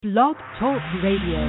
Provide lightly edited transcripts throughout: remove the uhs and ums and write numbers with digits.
Blog Talk Radio.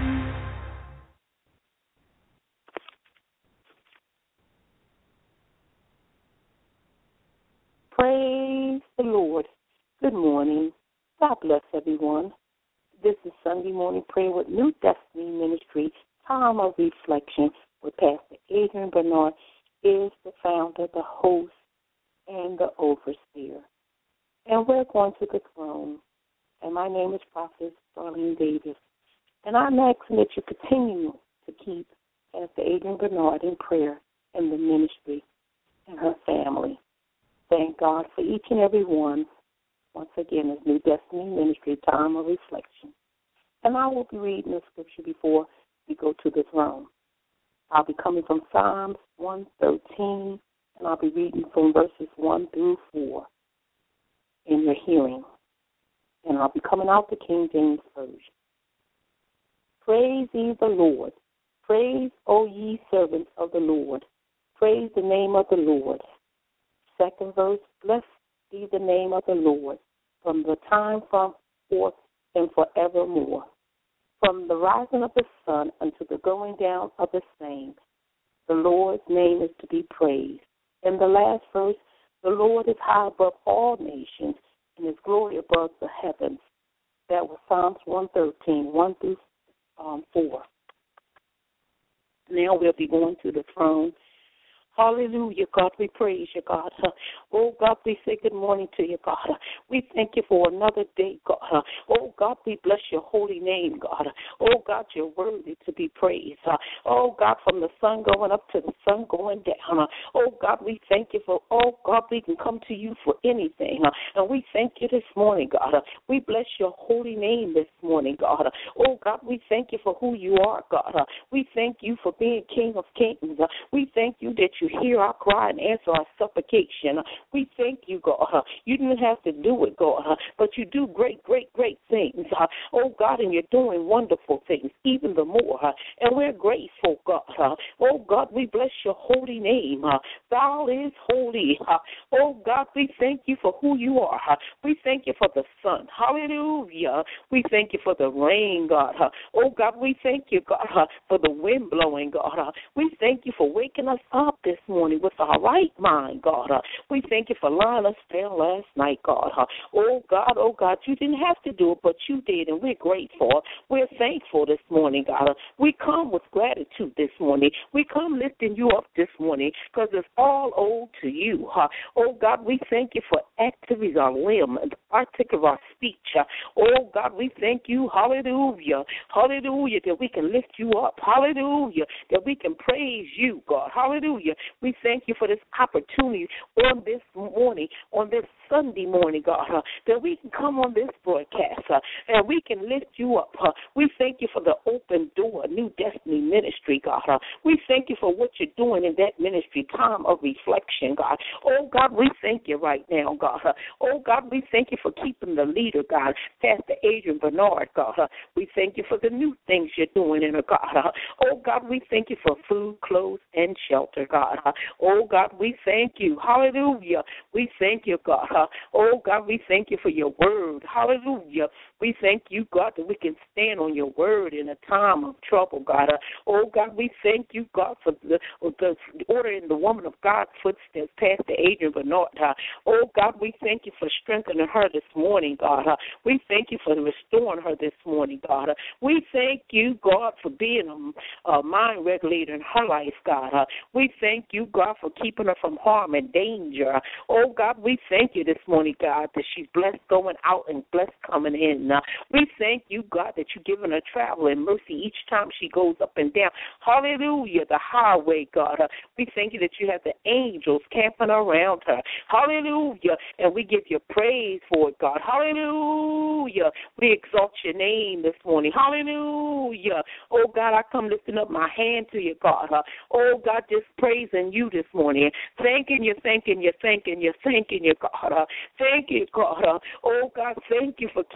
Praise the Lord. Good morning. God bless everyone. This is Sunday morning prayer with New Destiny Ministry, time of reflection with Pastor Adrian Bernard, is the founder, the host, and the overseer. And we're going to the throne. And my name is Prophet Darlene Davis. And I'm asking that you continue to keep Pastor Adrian Bernard in prayer and the ministry and her family. Thank God for each and every one. Once again, it's New Destiny Ministry, time of reflection. And I will be reading the scripture before we go to the throne. I'll be coming from Psalms 113, and I'll be reading from verses 1 through 4 in your hearing. And I'll be coming out the King James Version. Praise ye the Lord. Praise, O ye servants of the Lord. Praise the name of the Lord. Second verse, bless be the name of the Lord from the time from forth and forevermore. From the rising of the sun unto the going down of the same, the Lord's name is to be praised. In the last verse, the Lord is high above all nations, and his glory above the heavens. That was Psalms 113, 1 through 4. Now we'll be going to the throne. Hallelujah, God, we praise you, God. Oh, God, we say good morning to you, God. We thank you for another day, God. Oh, God, we bless your holy name, God. Oh, God, you're worthy to be praised. Oh, God, from the sun going up to the sun going down. Oh, God, we thank you for, oh, God, we can come to you for anything. And we thank you this morning, God. We bless your holy name this morning, God. Oh, God, we thank you for who you are, God. We thank you for being King of Kings. We thank you that you hear our cry and answer our supplication. We thank you, God. You didn't have to do it, God, but you do great, great, great things. Oh, God, and you're doing wonderful things, even the more. And we're grateful, God. Oh, God, we bless your holy name. Thou is holy. Oh, God, we thank you for who you are. We thank you for the sun. Hallelujah. We thank you for the rain, God. Oh, God, we thank you, God, for the wind blowing, God. We thank you for waking us up this morning with our right mind, God. We thank you for lying us down last night, God. Oh, God, you didn't have to do it, but you did, and we're grateful. We're thankful this morning, God. We come with gratitude this morning. We come lifting you up this morning because it's all owed to you. Oh, God, we thank you for activities of our limb, the article of our speech. Oh, God, we thank you, hallelujah, hallelujah, that we can lift you up, hallelujah, that we can praise you, God, hallelujah. We thank you for this opportunity on this morning, on this Sunday morning, God, that we can come on this broadcast and we can lift you up. We thank you for the open door, New Destiny Ministry, God. We thank you for what you're doing in that ministry, time of reflection, God. Oh, God, we thank you right now, God. Oh, God, we thank you for keeping the leader, God, Pastor Adrian Bernard, God. We thank you for the new things you're doing in her, God. Oh, God, we thank you for food, clothes, and shelter, God. Oh, God, we thank you. Hallelujah. We thank you, God. Oh, God, we thank you for your word. Hallelujah. We thank you, God, that we can stand on your word in a time of trouble, God. Oh, God, we thank you, God, for the ordering the woman of God's footsteps, Pastor Adrian Bernard. Oh, God, we thank you for strengthening her this morning, God. We thank you for restoring her this morning, God. We thank you, God, for being a mind regulator in her life, God. We thank you, God, for keeping her from harm and danger. Oh, God, we thank you this morning, God, that she's blessed going out and blessed coming in. We thank you, God, that you're giving her travel and mercy each time she goes up and down. Hallelujah, the highway, God. We thank you that you have the angels camping around her. Hallelujah, and we give you praise for it, God. Hallelujah. We exalt your name this morning. Hallelujah. Oh, God, I come lifting up my hand to you, God. Oh, God, just praising you this morning. Thanking you, God. Thank you, God. Oh, God, thank you for keeping us.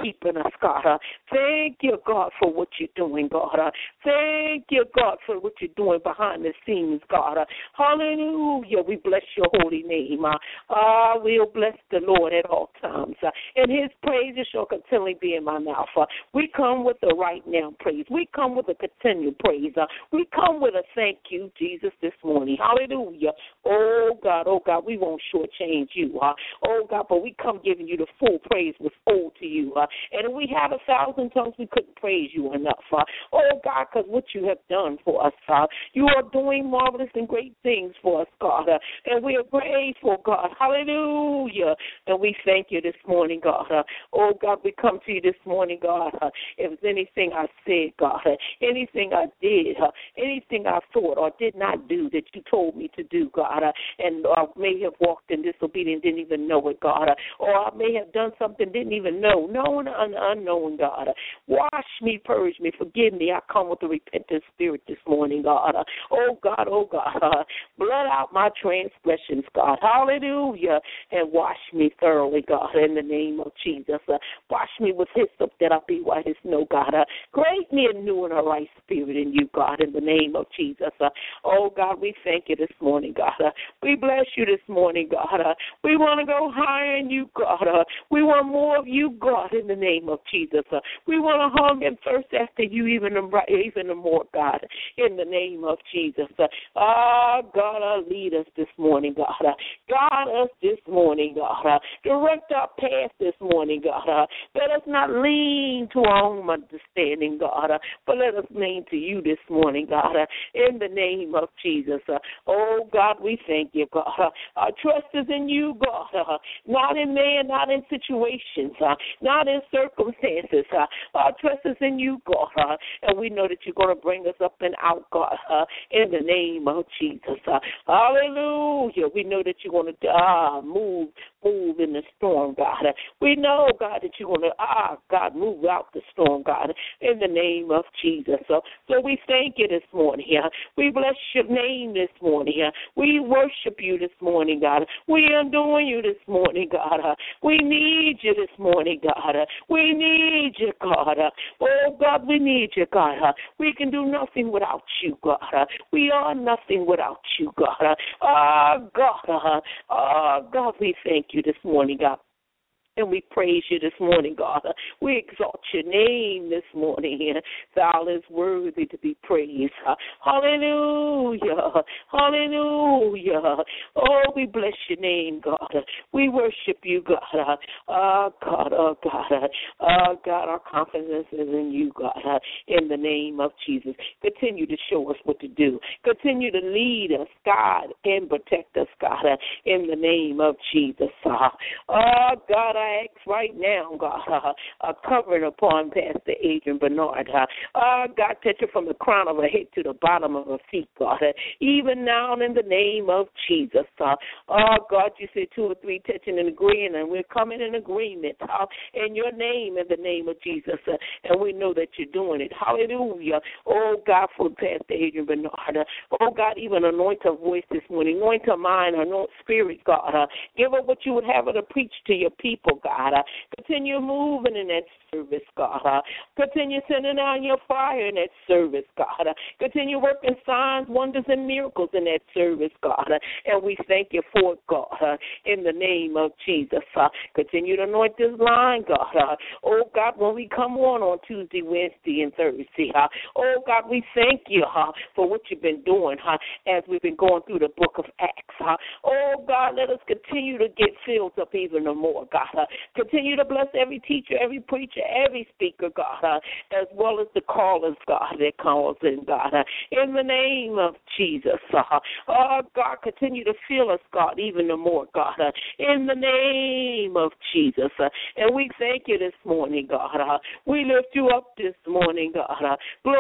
us, God. Thank you, God, for what you're doing, God. Thank you, God, for what you're doing behind the scenes, God. Hallelujah. We bless your holy name. We'll bless the Lord at all times, and his praises shall continually be in my mouth. We come with a right now praise. We come with a continual praise. We come with a thank you, Jesus, this morning. Hallelujah. Oh, God, we won't shortchange you. Oh, God, but we come giving you the full praise was owed to you. And if we had 1,000 tongues, we couldn't praise you enough. Oh, God, because what you have done for us, you are doing marvelous and great things for us, God. And we are grateful, God. Hallelujah. And we thank you this morning, God. Oh, God, we come to you this morning, God. If there's anything I said, God, anything I did, anything I thought or did not do that you told me to do, God, and I may have walked in disobedience, didn't even know it, God, or I may have done something, didn't even know, known and unknown, God. Wash me, purge me, forgive me. I come with a repentant spirit this morning, God. Oh, God, blot out my transgressions, God. Hallelujah. And wash me thoroughly, God, in the name of Jesus. Wash me with hyssop that I be white as snow, God. Create me a new and a right spirit in you, God, in the name of Jesus. Oh, God, we thank you this morning, God. We bless you this morning, God. We want to go higher in you, God. We want more of you, God, in the name of Jesus. We want to hunger and thirst after you even more, God, in the name of Jesus. God, lead us this morning, God. Guide us this morning, God. Direct our path this morning, God. Let us not lean to our own understanding, God, but let us lean to you this morning, God, in the name of Jesus. Oh, God, we thank you, God. Our trust is in you, God, not in man, not in situations, not in circumstances. Our trust is in you, God, and we know that you're going to bring us up and out, God, in the name of Jesus. Hallelujah. We know that you're going to move in the storm, God. We know, God, that you're going to, God, move out the storm, God, in the name of Jesus. So we thank you this morning. We bless your name this morning. We worship you this morning, God. We adore you this morning, God. We need you this morning, God. We need you, God. Oh, God, we need you, God. We can do nothing without you, God. We are nothing without you, God. God, we thank you this morning, God. And we praise you this morning, God. We exalt your name this morning. Thou is worthy to be praised. Hallelujah. Hallelujah. Oh, we bless your name, God. We worship you, God. God, our confidence is in you, God, in the name of Jesus. Continue to show us what to do. Continue to lead us, God, and protect us, God, in the name of Jesus. God, I ask right now, God, a covering upon Pastor Adrian Bernard. God, touch her from the crown of her head to the bottom of her feet, God. Even now in the name of Jesus. God, you said 2 or 3 touching and agreeing, and we're coming in agreement in your name, in the name of Jesus. And we know that you're doing it. Hallelujah. Oh, God, for Pastor Adrian Bernard. Oh, God, even anoint her voice this morning. Anoint her mind, anoint spirit, God. Give her what you would have her to preach to your people, God. Continue moving in that service, God. Continue sending out your fire in that service, God. Continue working signs, wonders, and miracles in that service, God. And we thank you for it, God, in the name of Jesus. Continue to anoint this line, God. Oh, God, when we come on Tuesday, Wednesday, and Thursday, oh, God, we thank you for what you've been doing as we've been going through the book of Acts. Oh, God, let us continue to get filled up even more, God. Continue to bless every teacher, every preacher, every speaker, God, as well as the callers, God, that calls in, God, in the name of Jesus. God, continue to fill us, God, even more, God, in the name of Jesus. And we thank you this morning, God. We lift you up this morning, God.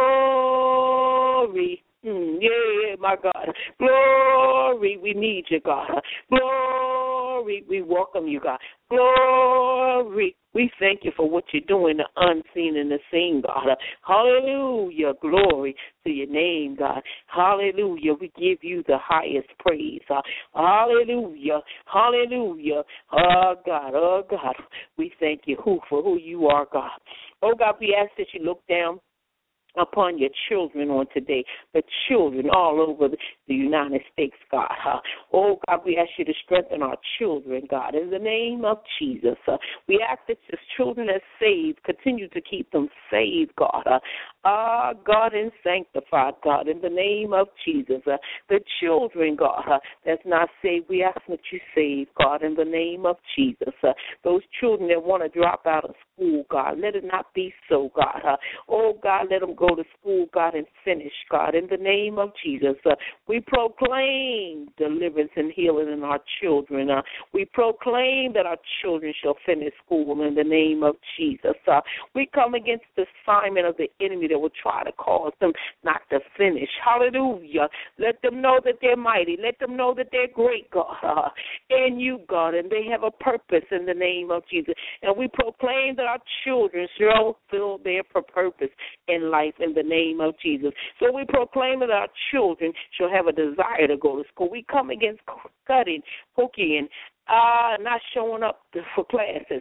Glory. Yeah, my God. Glory, we need you, God. Glory. Glory. We welcome you, God. Glory. We thank you for what you're doing, the unseen and the seen, God. Hallelujah. Glory to your name, God. Hallelujah. We give you the highest praise. Hallelujah. Hallelujah. Oh, God. Oh, God. We thank you for who you are, God. Oh, God, we ask that you look down upon your children on today, the children all over the United States, God. Oh, God, we ask you to strengthen our children, God, in the name of Jesus. We ask that the children that saved, continue to keep them saved, God. God, and sanctified, God, in the name of Jesus. The children, God, that's not saved, we ask that you save, God, in the name of Jesus. Those children that want to drop out of school, God, let it not be so, God. Oh, God, let them go to school, God, and finish, God, in the name of Jesus. We proclaim deliverance and healing in our children. We proclaim that our children shall finish school in the name of Jesus. We come against the assignment of the enemy that will try to cause them not to finish. Hallelujah. Let them know that they're mighty. Let them know that they're great, God, in you, God, and they have a purpose in the name of Jesus. And we proclaim that our children shall fulfill their purpose in life in the name of Jesus. So we proclaim that our children shall have a desire to go to school. We come against cutting, hooking, not showing up for classes.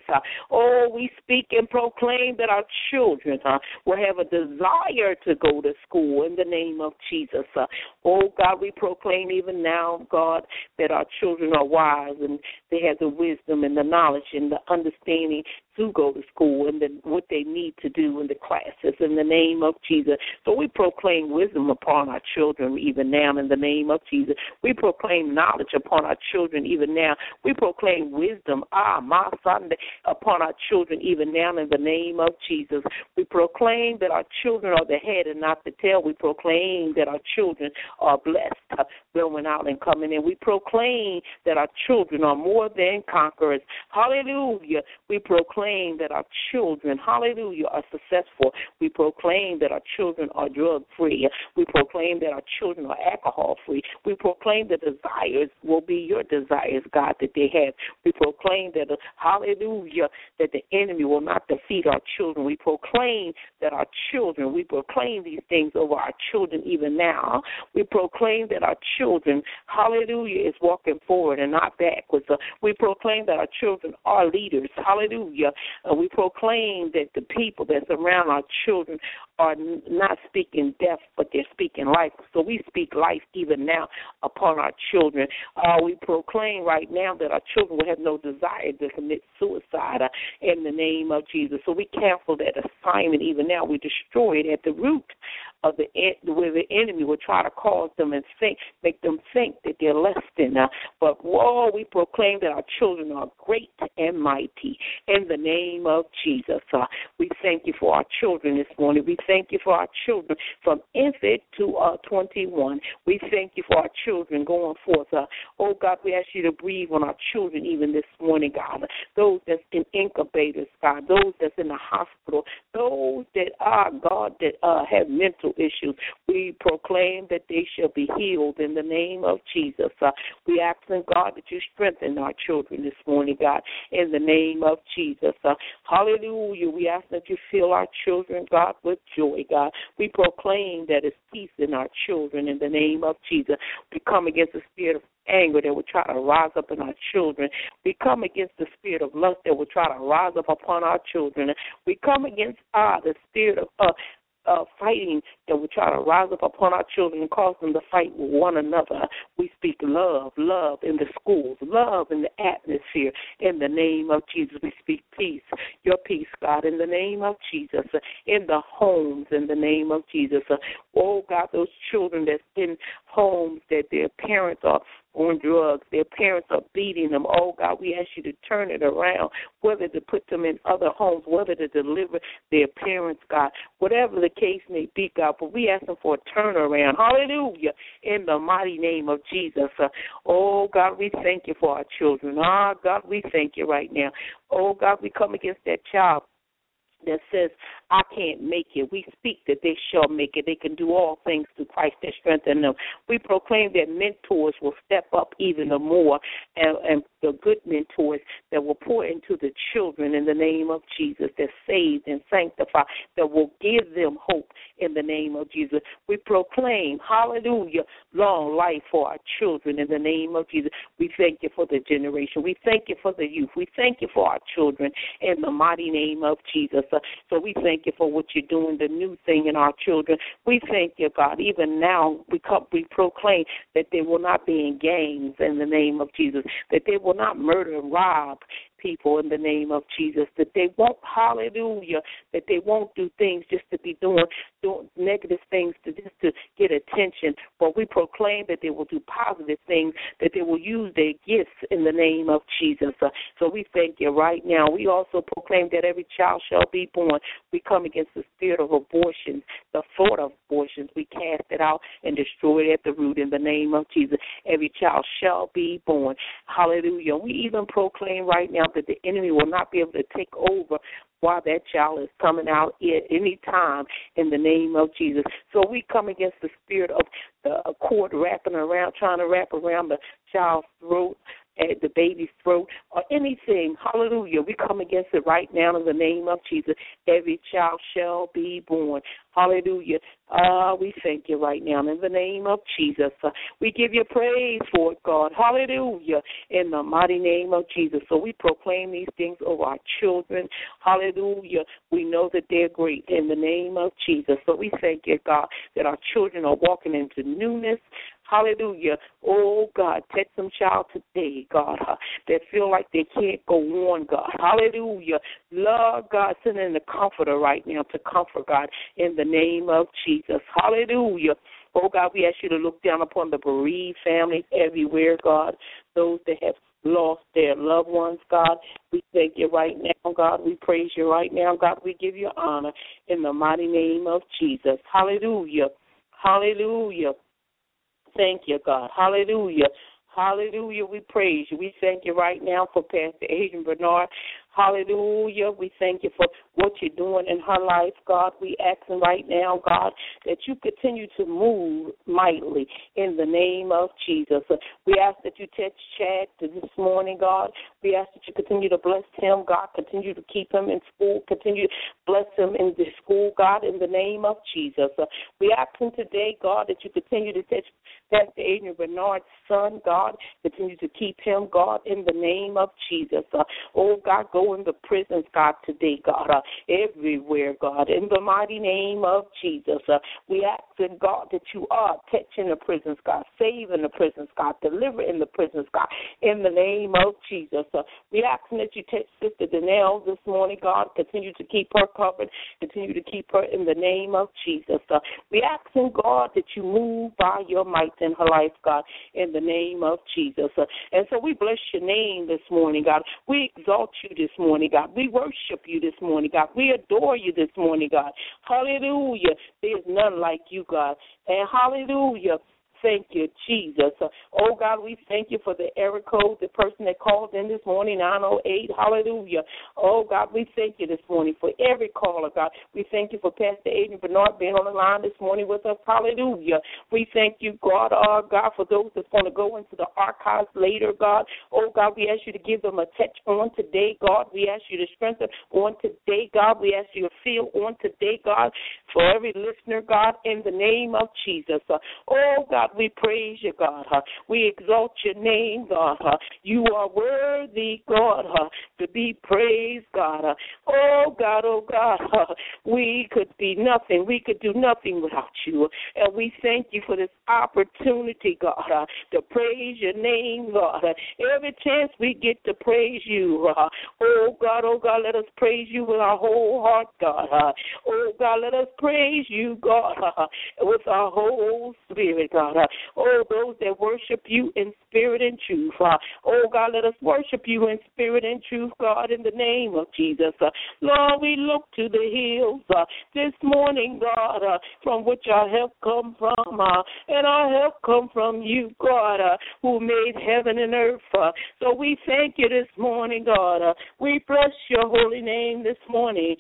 We speak and proclaim that our children will have a desire to go to school in the name of Jesus. God, we proclaim even now, God, that our children are wise and they have the wisdom and the knowledge and the understanding to go to school and what they need to do in the classes in the name of Jesus. So we proclaim wisdom upon our children even now in the name of Jesus. We proclaim knowledge upon our children even now. We proclaim wisdom, my Sunday, upon our children even now in the name of Jesus. We proclaim that our children are the head and not the tail. We proclaim that our children are blessed, going out and coming in. We proclaim that our children are more than conquerors. Hallelujah. We proclaim that our children, hallelujah, are successful. We proclaim that our children are drug-free. We proclaim that our children are alcohol-free. We proclaim that desires will be your desires, God, that they have. We proclaim that, hallelujah, that the enemy will not defeat our children. We proclaim that our children, we proclaim these things over our children even now. We proclaim that our children, hallelujah, is walking forward and not backwards. We proclaim that our children are leaders, hallelujah. We proclaim that the people that surround our children are not speaking death, but they're speaking life. So we speak life even now upon our children. We proclaim right now that our children will have no desire to commit suicide in the name of Jesus. So we cancel that assignment even now. We destroy it at the root of where the enemy will try to cause them and make them think that they're less than. But we proclaim that our children are great and mighty in the name of Jesus. We thank you for our children this morning. We thank you for our children from infant to 21. We thank you for our children going forth. God, we ask you to breathe on our children even this morning, God. Those that's in incubators, God. Those that's in the hospital. Those that are, God, that have mental issues. We proclaim that they shall be healed in the name of Jesus. We ask, God, that you strengthen our children this morning, God, in the name of Jesus. Hallelujah. We ask that you fill our children, God, with joy, God. We proclaim that it's peace in our children in the name of Jesus. We come against the spirit of anger that will try to rise up in our children. We come against the spirit of lust that will try to rise up upon our children. We come against the spirit of fighting that will try to rise up upon our children and cause them to fight with one another. We speak love in the schools, love in the atmosphere. In the name of Jesus, we speak peace, your peace, God, in the name of Jesus, in the homes, in the name of Jesus. God, those children that's in homes that their parents are on drugs, their parents are beating them. God, we ask you to turn it around, whether to put them in other homes, whether to deliver their parents, God, whatever the case may be, God, but we ask them for a turnaround. Hallelujah, in the mighty name of Jesus. God, we thank you for our children. God, we thank you right now. God, we come against that child that says, I can't make it. We speak that they shall make it. They can do all things through Christ that strengthen them. We proclaim that mentors will step up even more and the good mentors that will pour into the children in the name of Jesus, that saved and sanctified, that will give them hope in the name of Jesus. We proclaim, hallelujah, long life for our children in the name of Jesus. We thank you for the generation. We thank you for the youth. We thank you for our children in the mighty name of Jesus. So we thank you for what you're doing, the new thing in our children. We thank you, God. Even now we proclaim that they will not be in gangs in the name of Jesus, that they will not murder and rob people in the name of Jesus, that they won't, hallelujah, that they won't do things just to be doing negative things just to get attention, but we proclaim that they will do positive things, that they will use their gifts in the name of Jesus. So we thank you right now. We also proclaim that every child shall be born. We come against the spirit of abortion, the thought of abortions. We cast it out and destroy it at the root in the name of Jesus. Every child shall be born. Hallelujah. We even proclaim right now that the enemy will not be able to take over while that child is coming out at any time in the name of Jesus. So we come against the spirit of the cord wrapping around, trying to wrap around the child's throat, at the baby's throat, or anything. Hallelujah. We come against it right now in the name of Jesus. Every child shall be born. Hallelujah. We thank you right now in the name of Jesus. We give you praise for it, God. Hallelujah. In the mighty name of Jesus. So we proclaim these things over our children. Hallelujah. We know that they're great in the name of Jesus. So we thank you, God, that our children are walking into newness. Hallelujah. Oh, God, touch some child today, God, that feel like they can't go on, God. Hallelujah. Lord, God, send in the comforter right now to comfort, God, in the name of Jesus. Hallelujah. Oh, God, we ask you to look down upon the bereaved families everywhere, God, those that have lost their loved ones, God. We thank you right now, God. We praise you right now, God. We give you honor in the mighty name of Jesus. Hallelujah. Hallelujah. Thank you, God. Hallelujah. Hallelujah. We praise you. We thank you right now for Pastor Adrian Bernard. Hallelujah. We thank you for what you're doing in her life, God. We asking right now, God, that you continue to move mightily in the name of Jesus. We ask that you touch Chad this morning, God. We ask that you continue to bless him, God. Continue to keep him in school. Continue to bless him in the school, God, in the name of Jesus. We ask him today, God, that you continue to touch Pastor Adrian Bernard's son, God. Continue to keep him, God, in the name of Jesus. Oh, God, go in the prisons, God, today, God, everywhere, God, in the mighty name of Jesus. We ask, God, that you are touching the prisons, God, saving the prisons, God, delivering the prisons, God, in the name of Jesus. We ask that you touch Sister Danelle this morning, God. Continue to keep her covered. Continue to keep her in the name of Jesus. We ask, God, that you move by your might in her life, God, in the name of Jesus. And so we bless your name this morning, God. We exalt you this morning, God. We worship you this morning, God. We adore you this morning, God. Hallelujah. There's none like you, God. And hallelujah. Thank you, Jesus. Oh, God, we thank you for the error code, the person that called in this morning, 908. Hallelujah. Oh, God, we thank you this morning for every caller, God. We thank you for Pastor Adrian Bernard being on the line this morning with us. Hallelujah. We thank you, God, God, for those that's going to go into the archives later, God. Oh, God, we ask you to give them a touch on today, God. We ask you to strengthen on today, God. We ask you to feel on today, God, for every listener, God, in the name of Jesus. Oh, God, we praise you, God. We exalt your name, God. You are worthy, God, to be praised, God. Oh, God, we could be nothing. We could do nothing without you. And we thank you for this opportunity, God, to praise your name, God. Every chance we get to praise you, oh, God, let us praise you with our whole heart, God. Oh, God, let us praise you, God, with our whole spirit, God. Oh, those that worship you in spirit and truth. Oh, God, let us worship you in spirit and truth, God, in the name of Jesus. Lord, we look to the hills this morning, God, from which our help come from. And our help come from you, God, who made heaven and earth. So we thank you this morning, God. We bless your holy name this morning.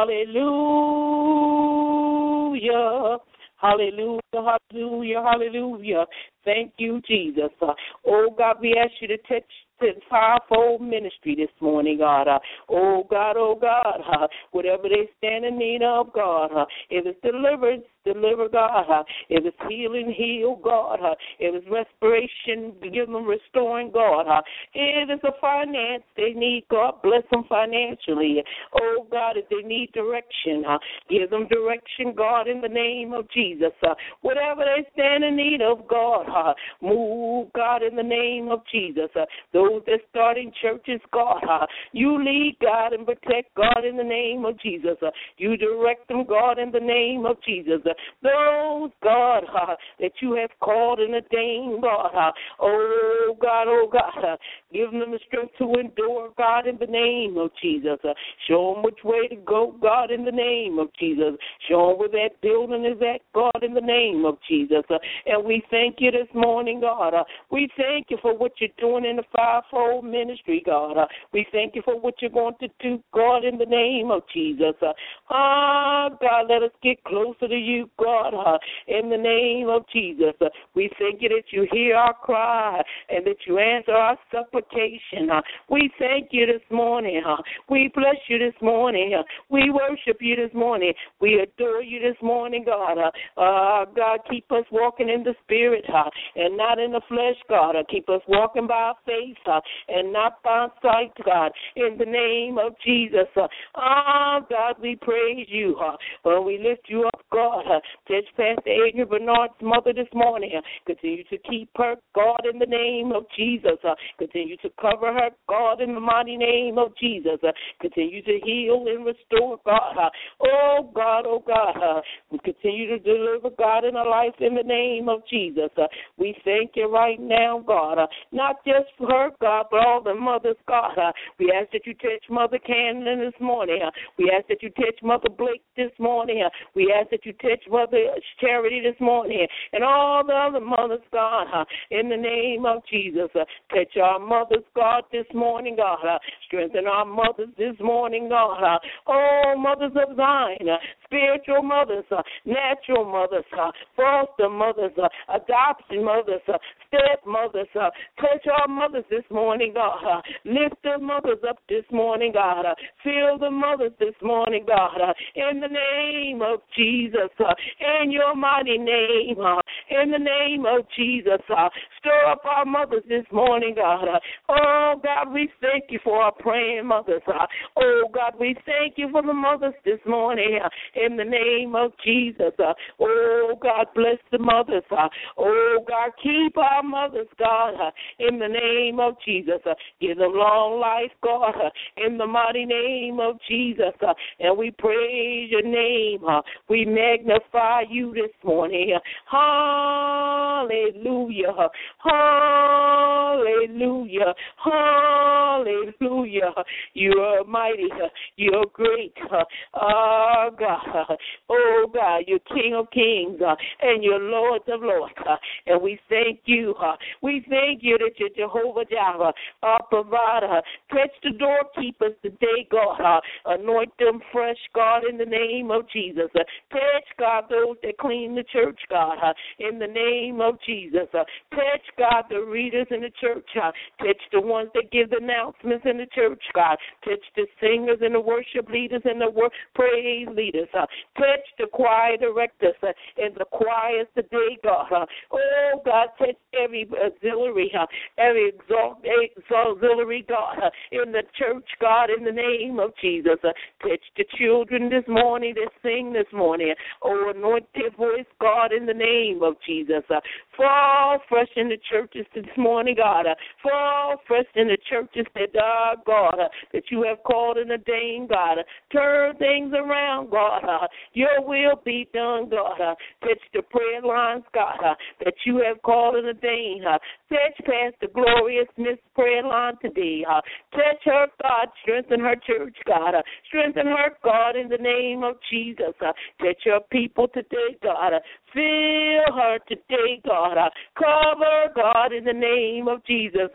Hallelujah. Hallelujah, hallelujah, hallelujah. Thank you, Jesus. Oh, God, we ask you to touch fivefold ministry this morning, God. Oh, God, whatever they stand in need of, God. If it's deliverance, deliver, God. If it's healing, heal, God. If it's restoration, give them restoring, God. If it's a finance they need, God, bless them financially. Oh, God, if they need direction, give them direction, God, in the name of Jesus. Whatever they stand in need of, God, move, God, in the name of Jesus. Those that starting churches, God, you lead, God, and protect, God, in the name of Jesus. You direct them, God, in the name of Jesus. Those, God, that you have called and ordained, God, oh, God, give them the strength to endure, God, in the name of Jesus. Show them which way to go, God, in the name of Jesus. Show them where that building is at, God, in the name of Jesus. And we thank you this morning, God. We thank you for what you're doing in the fivefold ministry, God. We thank you for what you're going to do, God, in the name of Jesus. God, let us get closer to you, God, in the name of Jesus. We thank you that you hear our cry and that you answer our supplication. We thank you this morning. We bless you this morning. We worship you this morning. We adore you this morning, God. God, keep us walking in the spirit and not in the flesh, God. Keep us walking by faith and not by sight, God, in the name of Jesus. God, we praise you. We lift you up, God. Touch Pastor Adrian Bernard's mother this morning. Continue to keep her, God, in the name of Jesus. Continue to cover her, God, in the mighty name of Jesus. Continue to heal and restore, God. Oh, God. We continue to deliver, God, in her life in the name of Jesus. We thank you right now, God. Not just for her, God, but all the mothers, God. We ask that you touch Mother Cannon this morning. We ask that you touch Mother Blake this morning. We ask that you touch Mother Charity this morning and all the other mothers, God, in the name of Jesus. Touch our mothers, God, this morning, God. Strengthen our mothers this morning, God. Oh, mothers of Zion, spiritual mothers, natural mothers, foster mothers, adoption mothers, stepmothers. Touch our mothers this morning, God. Lift the mothers up this morning, God. Fill the mothers this morning, God. In the name of Jesus, in your mighty name, in the name of Jesus. Stir up our mothers this morning, God. Oh, God, we thank you for our praying mothers. Oh, God, we thank you for the mothers this morning in the name of Jesus. Oh, God, bless the mothers. Oh, God, keep our mothers, God, in the name of Jesus. Give them long life, God, in the mighty name of Jesus. And we praise your name. We magnify you this morning. Hallelujah. Hallelujah. Hallelujah. You are mighty. You are great. Oh, God. Oh, God. You're King of kings and you're Lord of lords. And we thank you. We thank you that you're Jehovah Jireh, our provider. Touch the doorkeepers today, God. Anoint them fresh, God, in the name of Jesus. Touch, God, those that clean the church, God, in the name of Jesus. Touch, God, the readers in the church. Touch the ones that give the announcements in the church, God. Touch the singers and the worship leaders and the praise leaders. Touch the choir directors and the choirs today, God. Oh, God, touch every auxiliary, every auxiliary, God, in the church, God, in the name of Jesus. Touch the children this morning that sing this morning. Oh, anoint their voice, God, in the name of Jesus. Fall fresh in the churches this morning, God. Fall fresh in the churches that, God, that you have called and ordained, God. Turn things around, God. Your will be done, God. Touch the prayer lines, God, that you have called and ordained. Touch Pastor Gloria Smith's prayer line today. Touch her, God. Strengthen her church, God. Strengthen her, God, in the name of Jesus. Touch your people today, God. Fill her today, God. Cover, God, in the name of Jesus.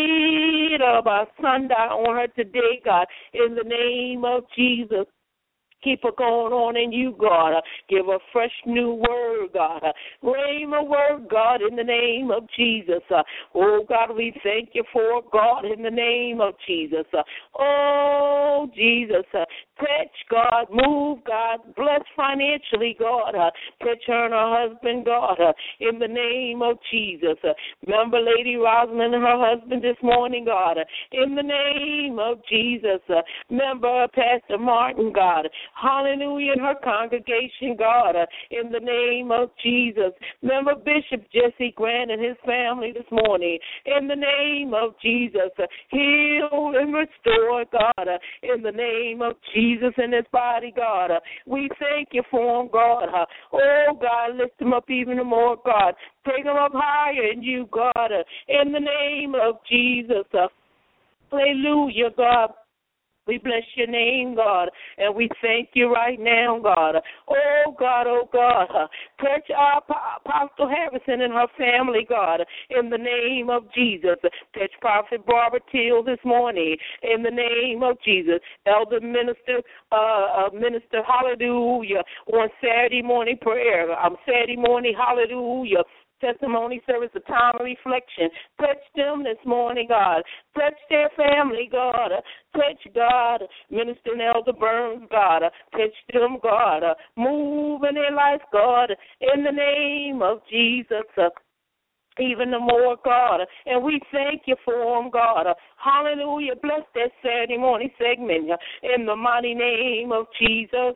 Breathe about Sunday on her today, God, in the name of Jesus. Keep her going on in you, God. Give her fresh new word, God. Rhema word, God, in the name of Jesus. Oh, God, we thank you for God in the name of Jesus. Oh, Jesus. Touch, God. Move, God. Bless financially, God. Touch her and her husband, God, in the name of Jesus. Remember Lady Rosalind and her husband this morning, God, in the name of Jesus. Remember Pastor Martin, God. Hallelujah, in her congregation, God, in the name of Jesus. Remember Bishop Jesse Grant and his family this morning, in the name of Jesus. Heal and restore, God, in the name of Jesus and his body, God. We thank you for him, God. Oh, God, lift him up even more, God. Take him up higher in you, God, in the name of Jesus. Hallelujah, God. We bless your name, God, and we thank you right now, God. Oh, God, touch our Apostle Harrison and her family, God, in the name of Jesus. Touch Prophet Barbara Till this morning, in the name of Jesus. Elder Minister, hallelujah, on Saturday morning prayer. Saturday morning, hallelujah. Testimony service, a time of reflection. Touch them this morning, God. Touch their family, God. Touch, God, Minister and Elder Burns, God. Touch them, God. Move in their life, God, in the name of Jesus. Even the more, God. And we thank you for them, God. Hallelujah. Bless that Saturday morning segment in the mighty name of Jesus.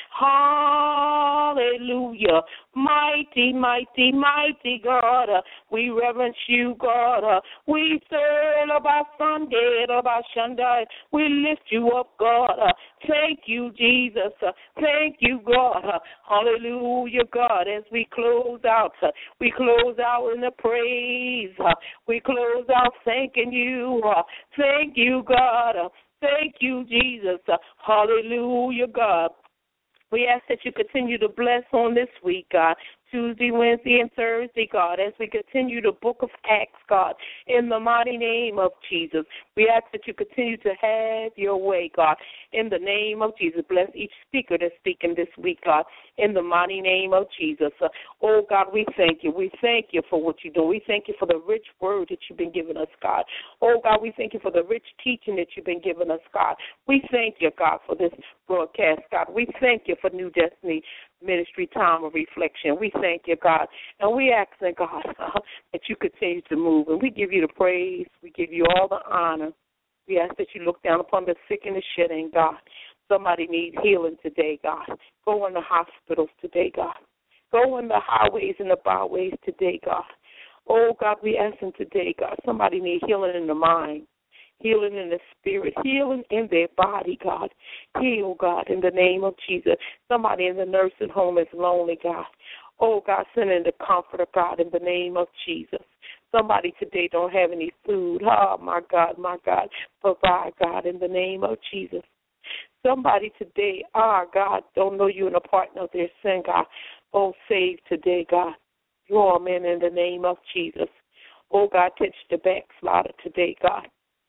Hallelujah. Mighty, mighty, mighty God. We reverence you, God. We serve about Sunday, about Sunday. We lift you up, God. Thank you, Jesus. Thank you, God. Hallelujah, God. As we close out in the praise. We close out thanking you. Thank you, God. Thank you, Jesus. Hallelujah, God. We ask that you continue to bless on this week, God, Tuesday, Wednesday, and Thursday, God, as we continue the book of Acts, God, in the mighty name of Jesus. We ask that you continue to have your way, God, in the name of Jesus. Bless each speaker that's speaking this week, God, in the mighty name of Jesus. Oh, God, we thank you. We thank you for what you do. We thank you for the rich word that you've been giving us, God. Oh, God, we thank you for the rich teaching that you've been giving us, God. We thank you, God, for this broadcast, God. We thank you for New Destiny Ministry Time of Reflection. We thank you, God, and we ask, God, that you continue to move, and we give you the praise. We give you all the honor. We ask that you look down upon the sick and the shedding, God. Somebody needs healing today, God. Go in the hospitals today, God. Go in the highways and the byways today, God. Oh, God, we ask them today, God. Somebody needs healing in the mind, healing in the spirit, healing in their body, God. Heal, God, in the name of Jesus. Somebody in the nursing home is lonely, God. Oh, God, send in the comforter, God, in the name of Jesus. Somebody today don't have any food. Oh, my God, provide, God, in the name of Jesus. Somebody today, God, don't know you in the partner of their sin, God. Oh, save today, God. Draw them in the name of Jesus. Oh, God, touch the backslider today, God,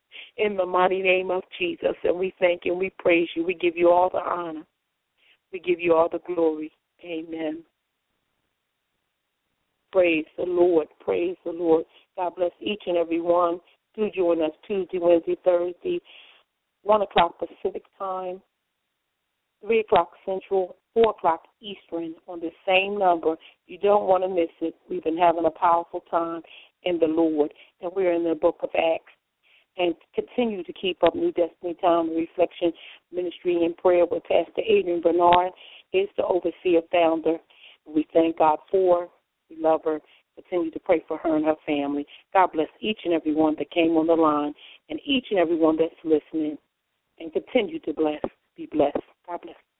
in the mighty name of Jesus. And we thank you and we praise you. We give you all the honor. We give you all the glory. Amen. Praise the Lord. Praise the Lord. God bless each and every one. Do join us Tuesday, Wednesday, Thursday, 1 o'clock Pacific time, 3 o'clock Central, 4 o'clock Eastern on the same number. You don't want to miss it. We've been having a powerful time in the Lord, and we're in the book of Acts. And continue to keep up New Destiny Time Reflection Ministry in prayer with Pastor Adrian Bernard, is the overseer founder. We thank God for her. We love her. Continue to pray for her and her family. God bless each and every one that came on the line and each and every one that's listening. And continue to bless. Be blessed. God bless.